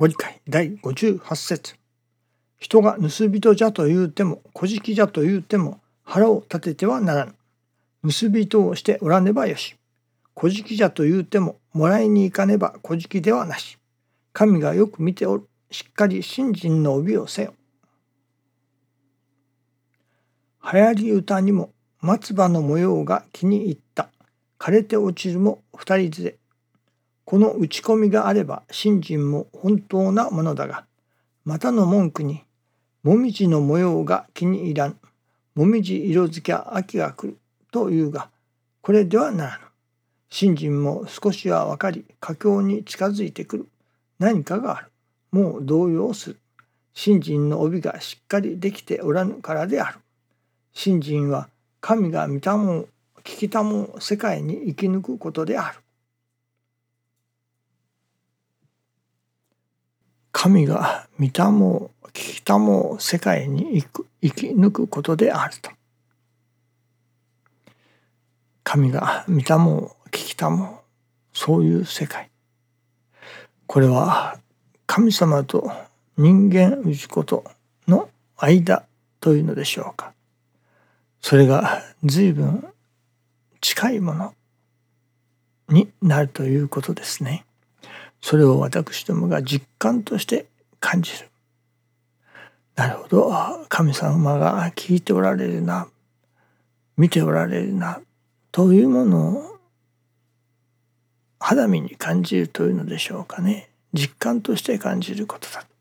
ご理解第58節。人が盗人じゃと言うても小じじゃと言うても腹を立ててはならぬ。盗人をしておらねばよし。小じじゃと言うてももらいに行かねば小じではなし。神がよく見ておる。しっかり信心の帯をせよ。流行り歌にも松葉の模様が気に入った。枯れて落ちるも二人連れ。この打ち込みがあれば信心も本当なものだが、またの文句に、もみじの模様が気に入らん。もみじ色づきゃ秋が来るというが、これではならぬ。信心も少しは分かり、佳境に近づいてくる。何かがある。もう動揺する。信心の帯がしっかりできておらぬからである。信心は神が見たもん、聞きたもん世界に生き抜くことである。神が見たも聞きたも世界に生き抜くことであると。神が見たも聞きたもそういう世界。これは神様と人間氏子の間というのでしょうか。それが随分近いものになるということですね。それを私どもが実感として感じる。なるほど、神様が聞いておられるな、見ておられるなというものを肌身に感じるというのでしょうかね。実感として感じることだ。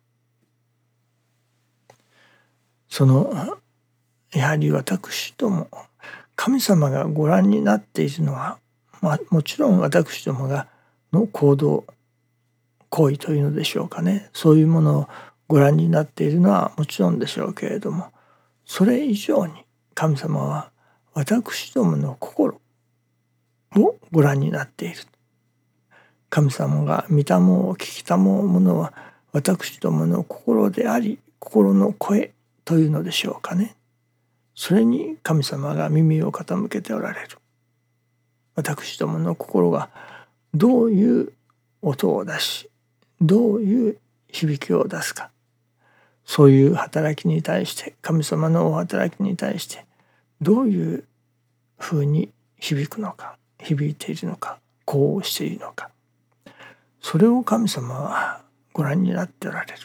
そのやはり私ども神様がご覧になっているのは、もちろん私どもがの行動行為というのでしょうかね。そういうものをご覧になっているのはもちろんでしょうけれども、それ以上に神様は私どもの心をご覧になっている。神様が見たも聞きたものは私どもの心であり、心の声というのでしょうかね。それに神様が耳を傾けておられる。私どもの心がどういう音を出し、どういう響きを出すか、そういう働きに対して、神様のお働きに対してどういうふうに響くのか、響いているのか、こうしているのか、それを神様はご覧になっておられる。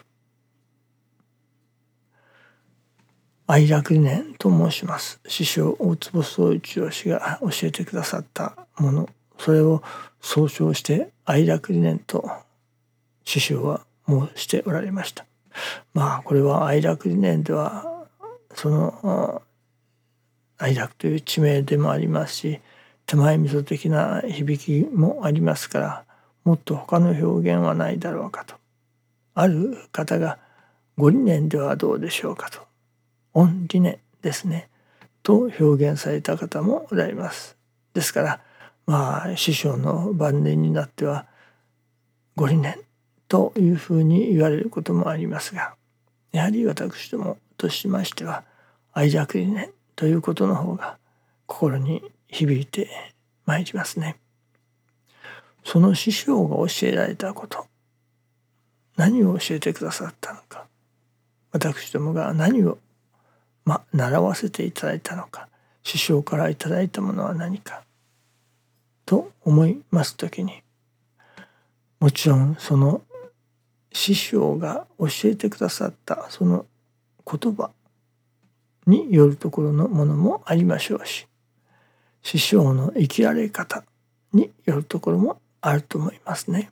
愛楽理念と申します。師匠大坪宗一郎氏が教えてくださったもの、それを総称して愛楽理念と師匠は申しておられました。これは愛楽理念ではその愛楽という地名でもありますし、手前味噌的な響きもありますから、もっと他の表現はないだろうかと。ある方がご理念ではどうでしょうかと、御理念ですねと表現された方もおられます。ですから師匠の晩年になってはご理念というふうに言われることもありますが、やはり私どもとしましては愛楽理念ということの方が心に響いてまいりますね。その師匠が教えられたこと、何を教えてくださったのか、私どもが何を習わせていただいたのか、師匠からいただいたものは何かと思いますときに、もちろんその師匠が教えてくださったその言葉によるところのものもありましょうし、師匠の生きられ方によるところもあると思いますね。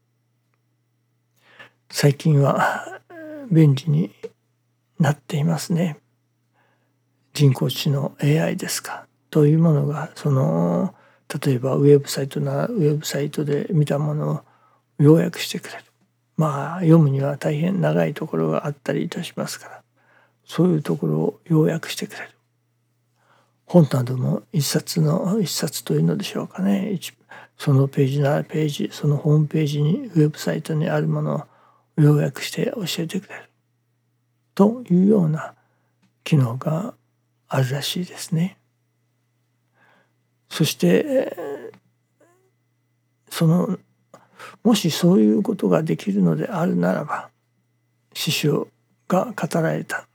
最近は便利になっていますね。人工知能 AI ですかというものが例えばウェブサイトならウェブサイトで見たものを要約してくれる。読むには大変長いところがあったりいたしますから、そういうところを要約してくれる。本なども一冊というのでしょうかね。そのページならページ、そのホームページにウェブサイトにあるものを要約して教えてくれるというような機能があるらしいですね。そしてそのもしそういうことができるのであるならば、師匠が語られた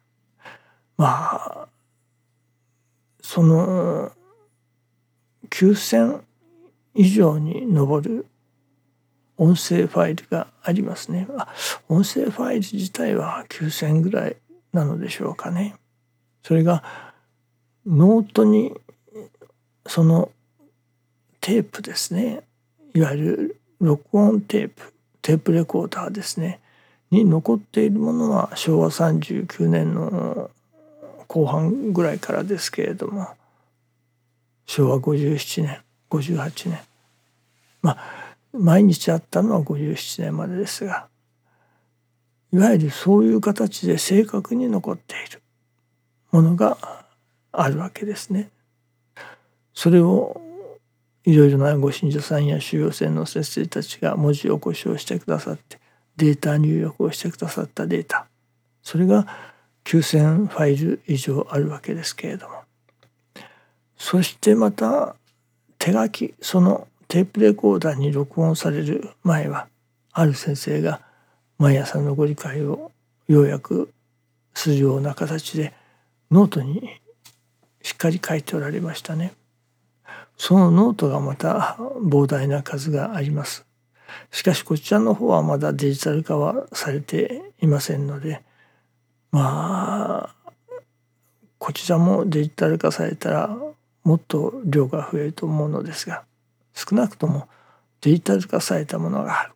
その9,000以上に上る音声ファイルがありますね。音声ファイル自体は9,000ぐらいなのでしょうかね。それがノートにそのテープですね、いわゆる録音テープレコーダーですねに残っているものは昭和39年の後半ぐらいからですけれども、昭和57年58年毎日あったのは57年までですが、いわゆるそういう形で正確に残っているものがあるわけですね。それをいろいろなご信者さんや修行生の先生たちが文字起こしをしてくださってデータ入力をしてくださったデータ、それが9,000ファイル以上あるわけですけれども、そしてまた手書き、そのテープレコーダーに録音される前はある先生が毎朝のご理解を要約するような形でノートにしっかり書いておられましたね。そのノートがまた膨大な数があります。しかしこちらの方はまだデジタル化はされていませんので、こちらもデジタル化されたらもっと量が増えると思うのですが、少なくともデジタル化されたものがある。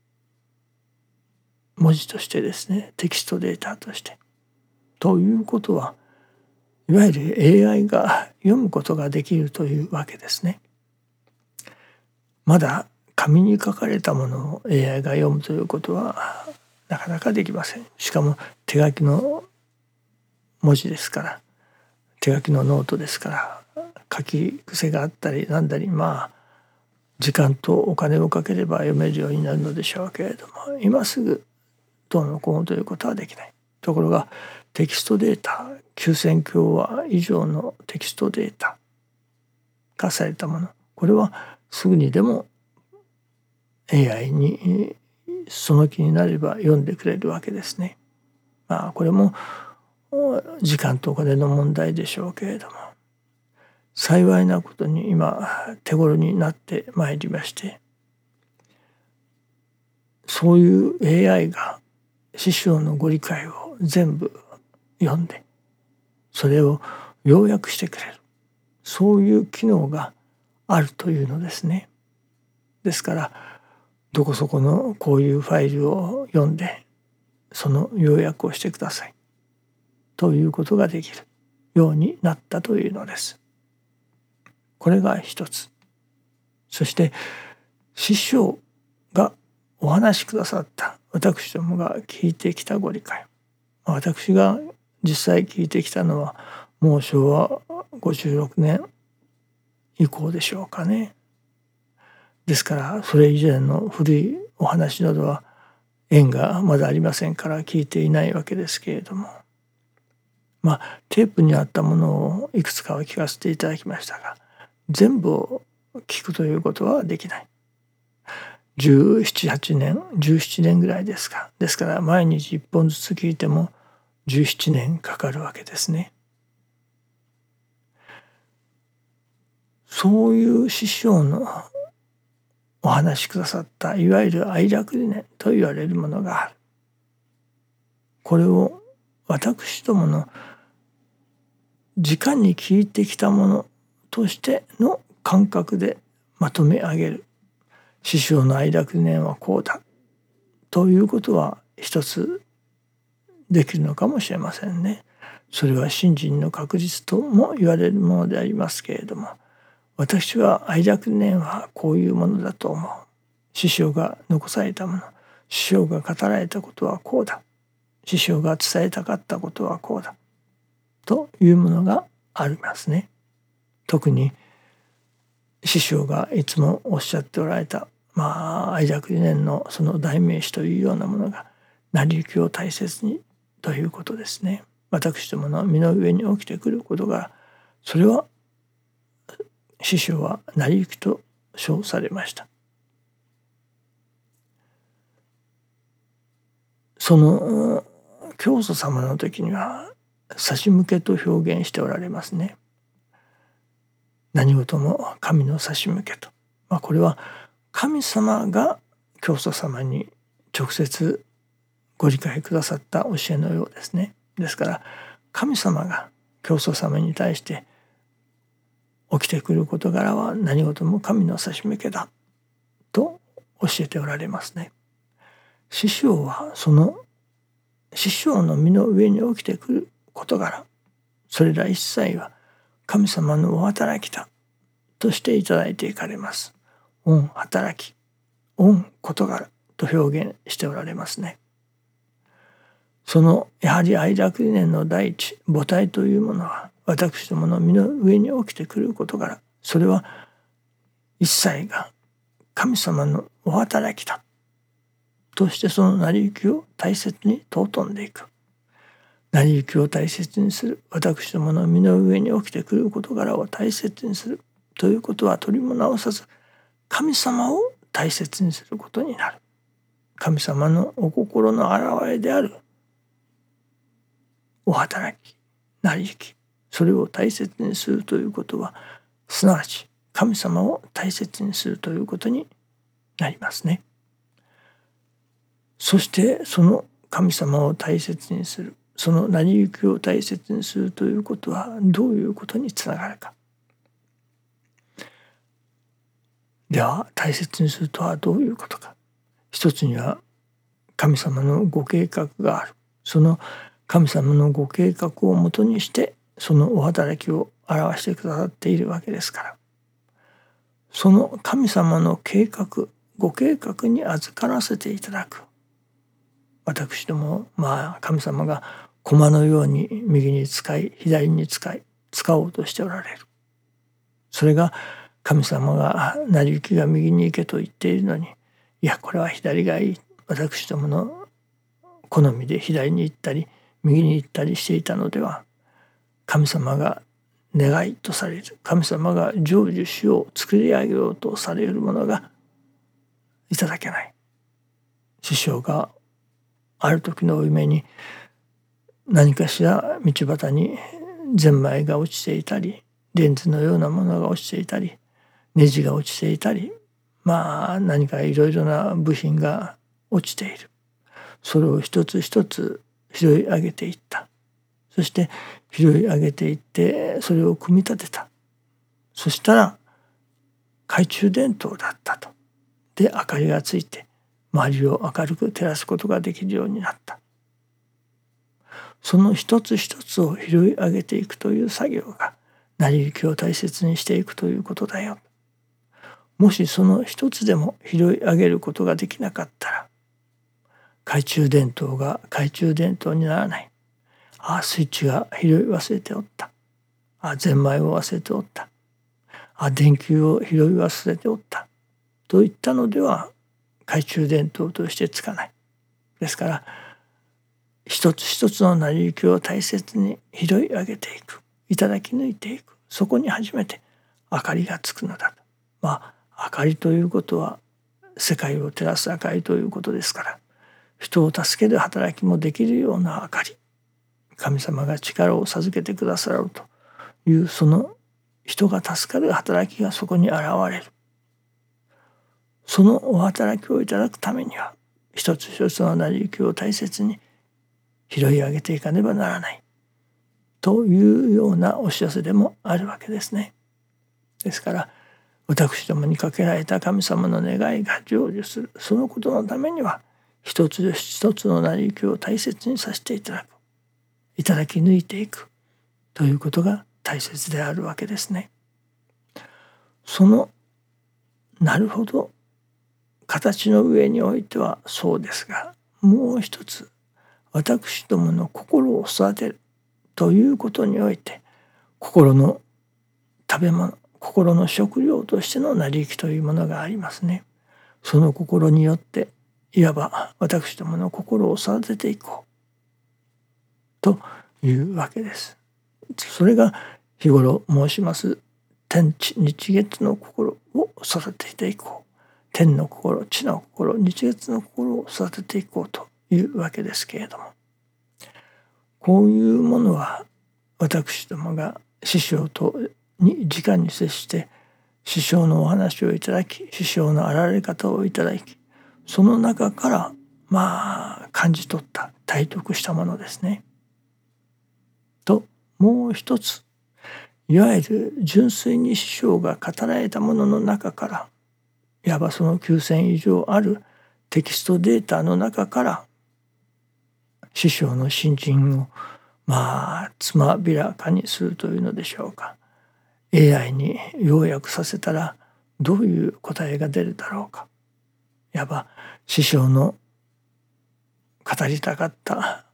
文字としてですね、テキストデータとして。ということは、いわゆる AI が読むことができるというわけですね。まだ紙に書かれたものを AI が読むということはなかなかできません。しかも手書きの文字ですから、手書きのノートですから、書き癖があったりなんだり、時間とお金をかければ読めるようになるのでしょうけれども、今すぐどうのこうのということはできない。ところがテキストデータ9,000共和以上のテキストデータ化されたもの、これはすぐにでも AI にその気になれば読んでくれるわけですね。これも時間とお金の問題でしょうけれども、幸いなことに今手頃になってまいりまして、そういう AI が師匠のご理解を全部読んでそれを要約してくれる、そういう機能があるというのですね。ですからどこそこのこういうファイルを読んでその要約をしてくださいということができるようになったというのです。これが一つ。そして師匠がお話しくださった私どもが聞いてきたご理解、私が実際聞いてきたのはもう昭和56年以降でしょうかね。ですからそれ以前の古いお話などは縁がまだありませんから聞いていないわけですけれども、テープにあったものをいくつかは聞かせていただきましたが、全部を聞くということはできない。17、8年、17年ぐらいですか。ですから毎日1本ずつ聞いても17年かかるわけですね。そういう師匠のお話しくださったいわゆる愛楽理念と言われるものがある。これを私どもの直に聞いてきたものとしての感覚でまとめ上げる。師匠の愛楽理念はこうだということは一つできるのかもしれませんね。それは信心の確実とも言われるものでありますけれども、私は愛楽理念はこういうものだと思う。師匠が残されたもの、師匠が語られたことはこうだ。師匠が伝えたかったことはこうだ。というものがありますね。特に師匠がいつもおっしゃっておられた、愛楽理念のその代名詞というようなものが成り行きを大切にということですね。私どもの身の上に起きてくることが、それは師匠は成り行きと称されました。 その教祖様の時には差し向けと表現しておられますね。何事も神の差し向けと、これは神様が教祖様に直接ご理解くださった教えのようですね。ですから神様が教祖様に対して起きてくる事柄は何事も神の差し向けだと教えておられますね。師匠はその師匠の身の上に起きてくる事柄、それら一切は神様のお働きだとしていただいていかれます。御働き、御事柄と表現しておられますね。そのやはり愛楽理念の第一母体というものは私どもの身の上に起きてくる事柄、それは一切が神様のお働きだとしてその成り行きを大切に尊んでいく。成り行きを大切にする、私どもの身の上に起きてくる事柄を大切にするということは取りも直さず神様を大切にすることになる。神様のお心の表れであるお働き、成り行き、それを大切にするということはすなわち神様を大切にするということになりますね。そしてその神様を大切にする、その成り行きを大切にするということはどういうことにつながるか。では大切にするとはどういうことか。一つには神様のご計画がある。その神様のご計画をもとにしてそのお働きを表してくださっているわけですから、その神様の計画、ご計画に預からせていただく。私ども神様が駒のように右に使い左に使おうとしておられる。それが神様が成り行きが右に行けと言っているのに、いやこれは左がいい、私どもの好みで左に行ったり右に行ったりしていたのでは、神様が願いとされる、神様が成就しよう作り上げようとされるものがいただけない。師匠がある時のお夢に何かしら道端にゼンマイが落ちていたり、レンズのようなものが落ちていたり、ネジが落ちていたり、何かいろいろな部品が落ちている。それを一つ一つ拾い上げていった。そして拾い上げていってそれを組み立てた。そしたら懐中電灯だったと。で明かりがついて周りを明るく照らすことができるようになった。その一つ一つを拾い上げていくという作業が成り行きを大切にしていくということだよ。もしその一つでも拾い上げることができなかったら、懐中電灯が懐中電灯にならない。スイッチが拾い忘れておった。ゼンマイを忘れておった。電球を拾い忘れておった。といったのでは懐中電灯としてつかない。ですから一つ一つの成り行きを大切に拾い上げていく、いただき抜いていく。そこに初めて明かりがつくのだと。明かりということは世界を照らす明かりということですから、人を助ける働きもできるような明かり、神様が力を授けてくださるというその人が助かる働きがそこに現れる。そのお働きをいただくためには一つ一つの成り行きを大切に拾い上げていかねばならないというようなお知らせでもあるわけですね。ですから私どもにかけられた神様の願いが成就する、そのことのためには一つ一つの成り行きを大切にさせていただく、いただき抜いていくということが大切であるわけですね。そのなるほど形の上においてはそうですが、もう一つ私どもの心を育てるということにおいて、心の食べ物、心の食料としての成り行きというものがありますね。その心によっていわば私どもの心を育てていこうというわけです。それが日頃申します天地日月の心を育てていこう、天の心、地の心、日月の心を育てていこうというわけですけれども、こういうものは私どもが師匠とに直に接して師匠のお話をいただき、師匠のあられ方をいただき、その中から感じ取った体得したものですね。ともう一つ、いわゆる純粋に師匠が語られたものの中から、いわばその9,000以上あるテキストデータの中から師匠の信心をつまびらかにするというのでしょうか。AI に要約させたらどういう答えが出るだろうか。いわば師匠の語りたかった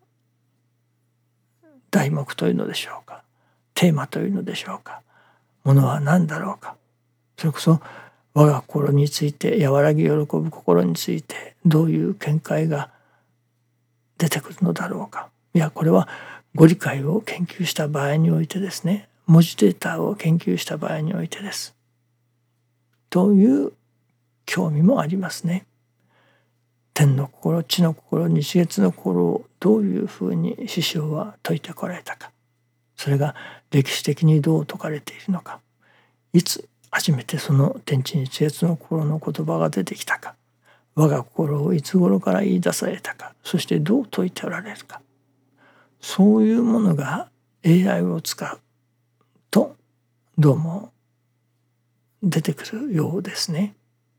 題目というのでしょうか。テーマというのでしょうか。ものは何だろうか。それこそ我が心について、和らぎ喜ぶ心についてどういう見解が出てくるのだろうか。いや、これはご理解を研究した場合においてですね、文字データを研究した場合においてです。という興味もありますね。天の心、地の心、日月の心をどういうふうに師匠は説いてこられたか。それが歴史的にどう説かれているのか。いつ初めてその天地日月の心の言葉が出てきたか。我が心をいつ頃から言い出されたか。そしてどう説いておられるか。そういうものが AI を使うとどうも出てくるようですね。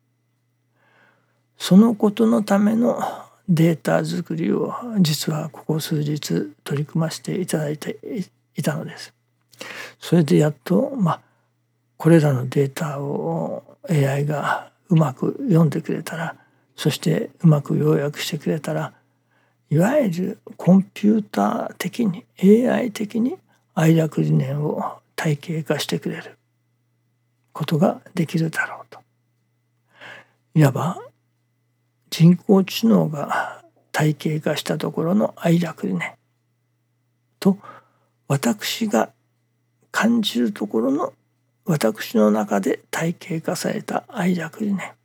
そのことのためのデータ作りを実はここ数日取り組ませていただいていたのです。それでやっとこれらのデータを AI がうまく読んでくれたら、そしてうまく要約してくれたら、いわゆるコンピューター的に AI 的に愛楽理念を体系化してくれることができるだろうと。いわば人工知能が体系化したところの愛楽理念と、私が感じるところの私の中で体系化された愛楽理念、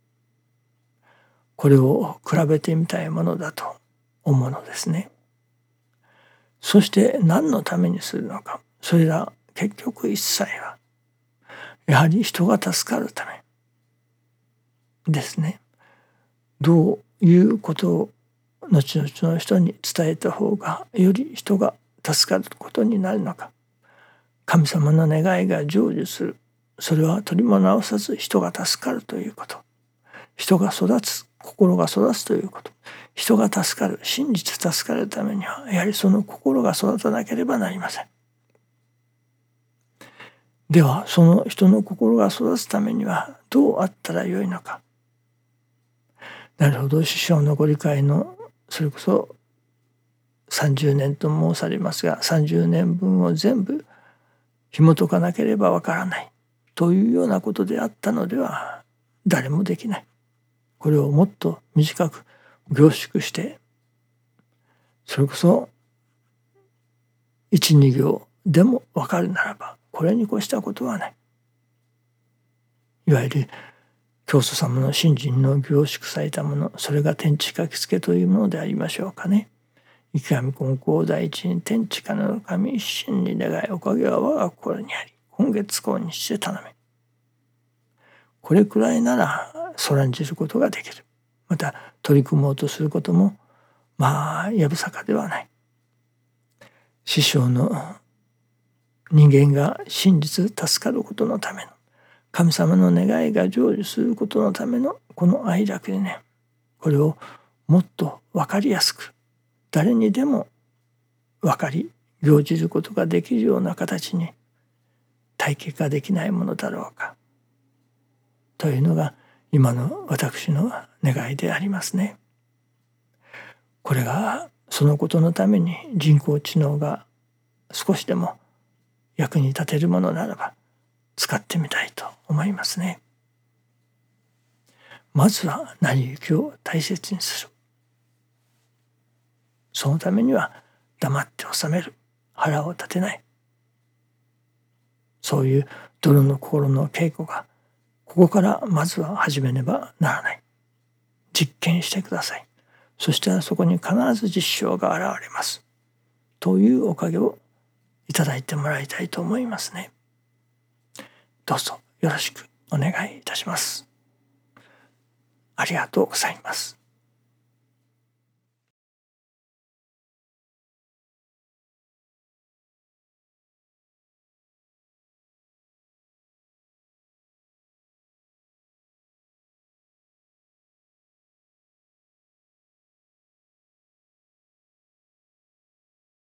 これを比べてみたいものだと思うのですね。そして何のためにするのか。それら結局一切はやはり人が助かるためですね。どういうことを後々の人に伝えた方がより人が助かることになるのか。神様の願いが成就する。それは取りも直さず人が助かるということ。人が育つ、心が育つということ。人が助かる、真実助かるためにはやはりその心が育たなければなりません。ではその人の心が育つためにはどうあったらよいのか。なるほど、師匠のご理解のそれこそ30年と申されますが、30年分を全部紐解かなければわからないというようなことであったのでは誰もできない。これをもっと短く凝縮して、それこそ 1,2 行でもわかるならばこれに越したことはない。いわゆる教祖様の信心の凝縮されたもの、それが天地書きつけというものでありましょうかね。生神金光第一に天地金の神一心に願い、おかげは我が心にあり、今月今日で頼め。これくらいならそらんじることができる。また取り組もうとすることもやぶさかではない。師匠の人間が真実助かることのための、神様の願いが成就することのためのこの愛楽理念、これをもっと分かりやすく、誰にでも分かり行じることができるような形に体系化できないものだろうかというのが今の私の願いでありますね。これがそのことのために人工知能が少しでも役に立てるものならば使ってみたいと思いますね。まずは成り行きを大切にする。そのためには黙って収める、腹を立てない、そういう泥の心の稽古がここからまずは始めねばならない。実験してください。 そしたらそこに必ず実証が現れますというおかげをいただいてもらいたいと思いますね。どうぞよろしくお願いいたします。ありがとうございます。